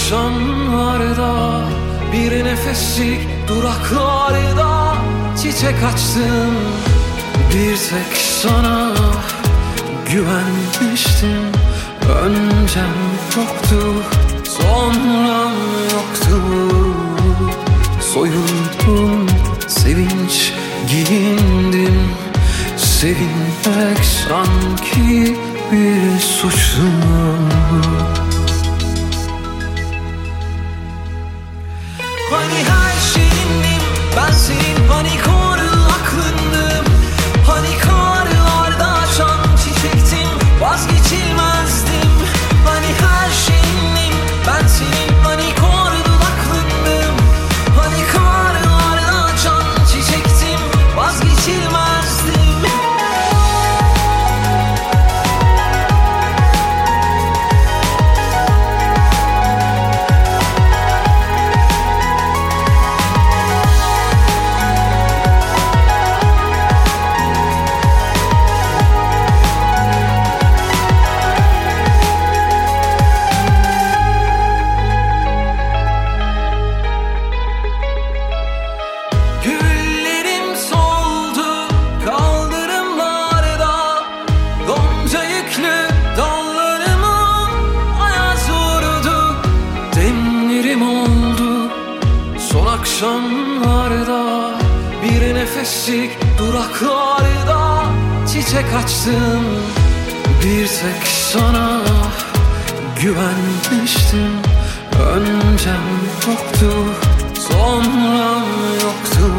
akşamlarda, bir nefeslik duraklarda çiçek açtım. Bir tek sana güvenmiştim. Öncem yoktu, sonram yoktu. Soyundum, sevinç giyindim. Sevinmek sanki bir suçtu. Hani her şeyindim ben senin, hani koru aklındım. Hani karlarda açan çiçektim, vazgeçilmezdim. Hani her şeyindim ben senin, hani koru aklındım. Hani karlarda açan çiçektim, vazgeçilmezdim. Akşamlarda, bir nefeslik duraklarda çiçek açtım. Bir tek sana güvenmiştim. Öncem yoktu, sonram yoktu.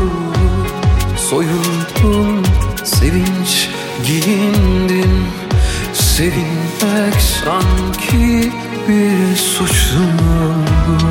Soyundum, sevinç giyindim. Sevinmek sanki bir suçtu.